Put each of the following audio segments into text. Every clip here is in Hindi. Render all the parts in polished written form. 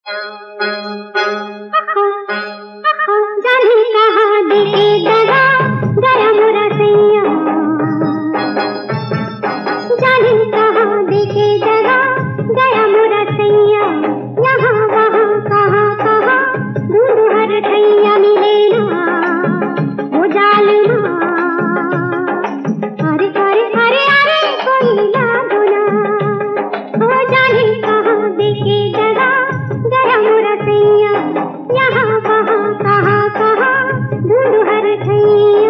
जाने कहाँ देके दगा गया मोरा सैया, जाने कहाँ देके दगा गया मोरा सैया, यहाँ वहाँ कहाँ कहाँ ढूंढूं हर ठैया मिले ना वो जालिमा। अरे अरे अरे अरे कोई याद ना, वो जाने कहाँ देके दगा गया मोरा सैया, यहाँ वहाँ कहाँ कहाँ ढूंढूं हर ठैया।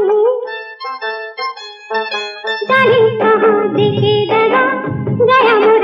जाने कहाँ देके दगा गया।